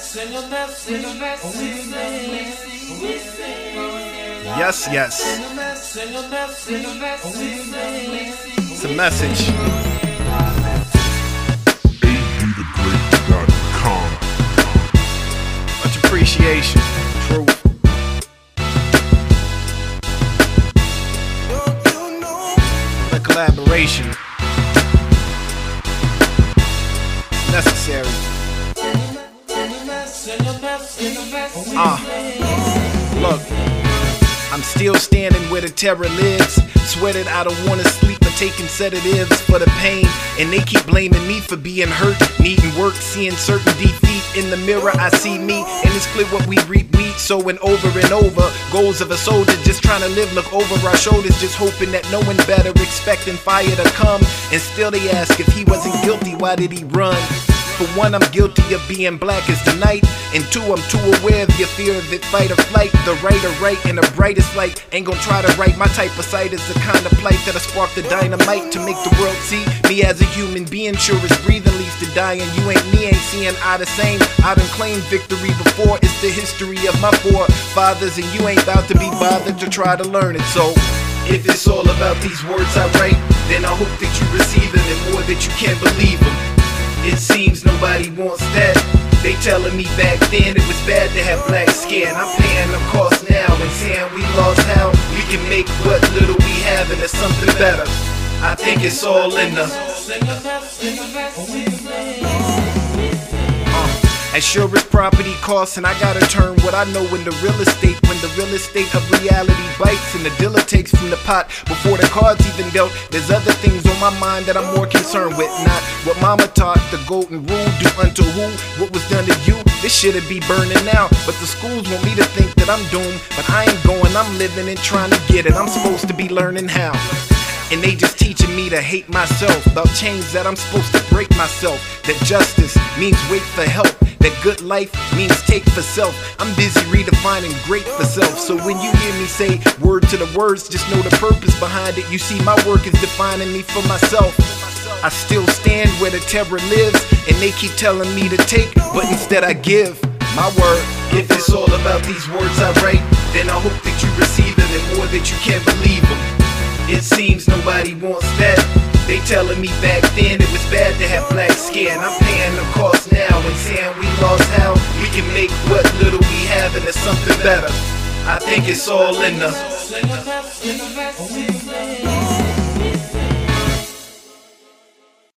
Yes, yes. It's a message. abthegreat.com. Much appreciation. Truth. The collaboration. It's necessary. Look, I'm still standing where the terror lives. Sweated, I don't wanna sleep, but taking sedatives for the pain. And they keep blaming me for being hurt, needing work, seeing certain defeat. In the mirror I see me, and it's clear what we reap, sowing over and over. Goals of a soldier just trying to live, look over our shoulders, just hoping that no one better, expecting fire to come. And still they ask if he wasn't guilty, why did he run? For one, I'm guilty of being black as the night. And two, I'm too aware of your fear of it, fight or flight. The right or right in the brightest light. Ain't gon' try to write my type of sight is the kind of plight that'll spark the dynamite to make the world see me as a human being. Sure as breathing leads to dying. You ain't me, ain't seeing eye the same. I done claimed victory before. It's the history of my forefathers, and you ain't about to be bothered to try to learn it. So if it's all about these words I write, then I hope that you receive them and more that you can't believe them. It seems nobody wants that. They telling me back then it was bad to have black skin. I'm paying the cost now and saying we lost how we can make what little we have into something better. I think it's all in the as sure as property costs, and I gotta turn what I know into real estate. When the real estate of reality bites and the dealer takes from the pot before the cards even dealt. There's other things on my mind that I'm more concerned with. Not what mama taught, the golden rule, do unto who what was done to you. This shit'd be burning now, but the schools want me to think that I'm doomed. But I ain't going, I'm living and trying to get it. I'm supposed to be learning how. And they just teaching me to hate myself. About chains that I'm supposed to break myself. That justice means wait for help. That good life means take for self. I'm busy redefining great for self. So when you hear me say word to the words, just know the purpose behind it. You see, my work is defining me for myself. I still stand where the terror lives, and they keep telling me to take, but instead I give my word. If it's all about these words I write, then I hope that you receive them and more that you can't believe them. It seems nobody wants that. They telling me back then it was bad to have black skin. I'm paying the cost now and saying we lost how we can make what little we have into something better. I think it's all in the